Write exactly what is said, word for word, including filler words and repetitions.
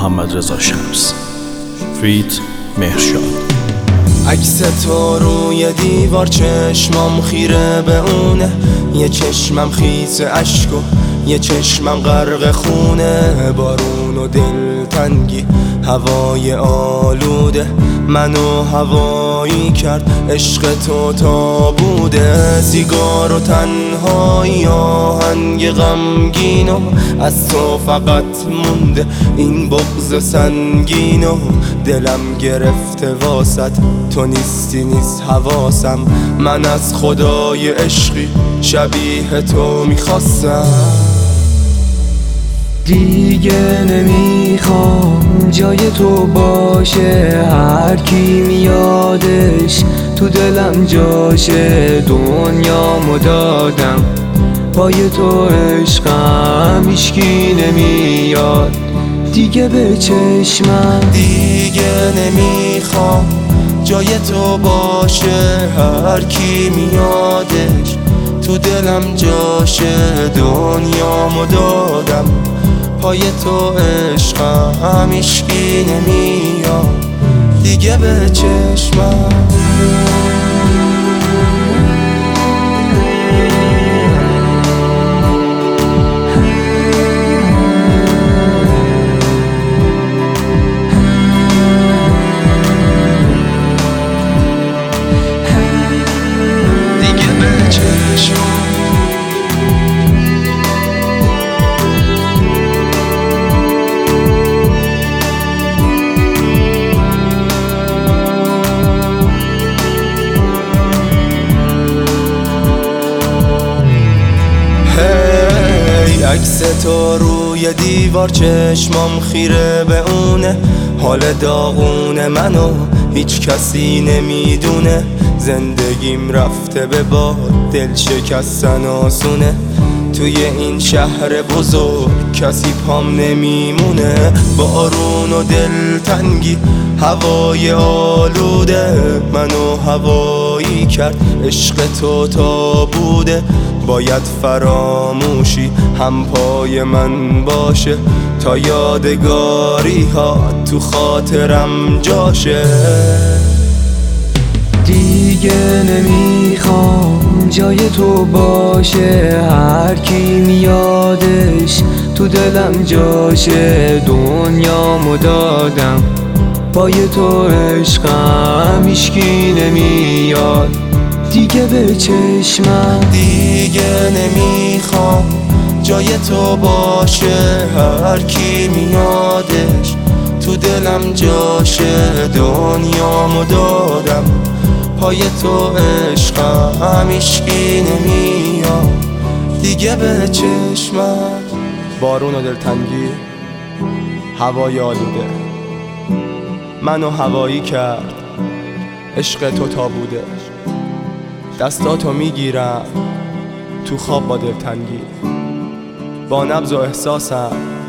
محمدرضا شمس. فیت مهرشاد. عکس تو روی دیوار چشمام خیره به اونه، یه چشمم خیس اشک و یه چشمم غرق خونه. بارون و دلتنگی هوای آلوده، منو هوایی کرد عشق تو تا بوده. سیگار و تنهایی آهنگ غمگین و از تو فقط مونده این بغض سنگین و دلم گرفته واسط تو نیستی نیست حواسم. من از خدای عشقی شبیه تو میخواستم. دیگه نمیخوام جای تو باشه، هر کی میادش تو دلم جاشه. دنیامو دادم پای تو عشقم، هیچکی نمیاد دیگه به چشمم. دیگه نمیخوام جای تو باشه، هر کی میادش تو دلم جاشه. دنیامو دادم پای تو عشقم، هیچکی نمیاد دیگه به چشمم. دیگه به چشمم. عکس تو روی دیوار چشمام خیره به اونه، حال داغون منو هیچ کسی نمیدونه. زندگیم رفته به باد، دل شکستن آسونه. توی این شهر بزرگ کسی پام نمیمونه. بارون و دلتنگی هوای آلوده، منو هوایی کرد عشق تو تا بوده. باید فراموشی هم پای من باشه تا یادگاری ها تو خاطرم جاشه. دیگه نمیخوام جای تو باشه، هر کی میادش تو دلم جاشه. دنیامو دادم پای تو عشقم، هیچکی نمیاد دیگه به چشمم. دیگه نمیخوام جای تو باشه، هر کی میادش تو دلم جاشه. دنیامو دادم پای تو عشقم، هیچکی نمیاد دیگه به چشمم. بارون و دلتنگی هوای آلوده، منو هوایی کرد عشق تو تا بوده. دستاتو میگیرم تو خواب با دلتنگی، با نبض و احساسم